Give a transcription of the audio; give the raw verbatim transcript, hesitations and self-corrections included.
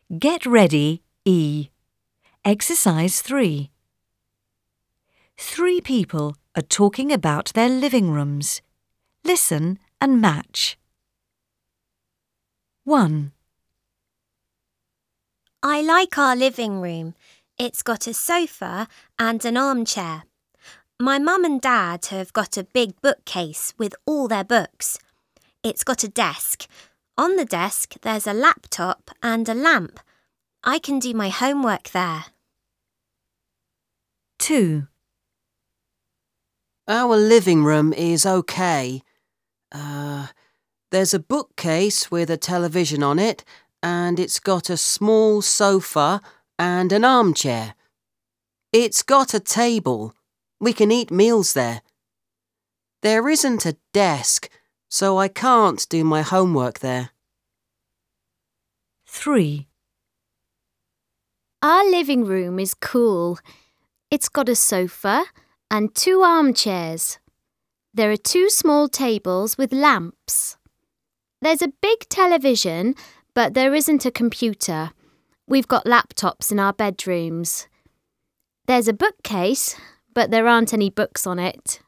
Get ready, E. Exercise three. Three people are talking about their living rooms. Listen and match. one. I like our living room. It's got a sofa and an armchair. My mum and dad have got a big bookcase with all their books. It's got a desk. On the desk there's a laptop and a lamp. I can do my homework there. two. Our living room is okay. Uh, there's a bookcase with a television on it, and it's got a small sofa and an armchair. It's got a table. We can eat meals there. There isn't a desk, so I can't do my homework there. three. Our living room is cool. It's got a sofa and two armchairs. There are two small tables with lamps. There's a big television, but there isn't a computer. We've got laptops in our bedrooms. There's a bookcase, but there aren't any books on it.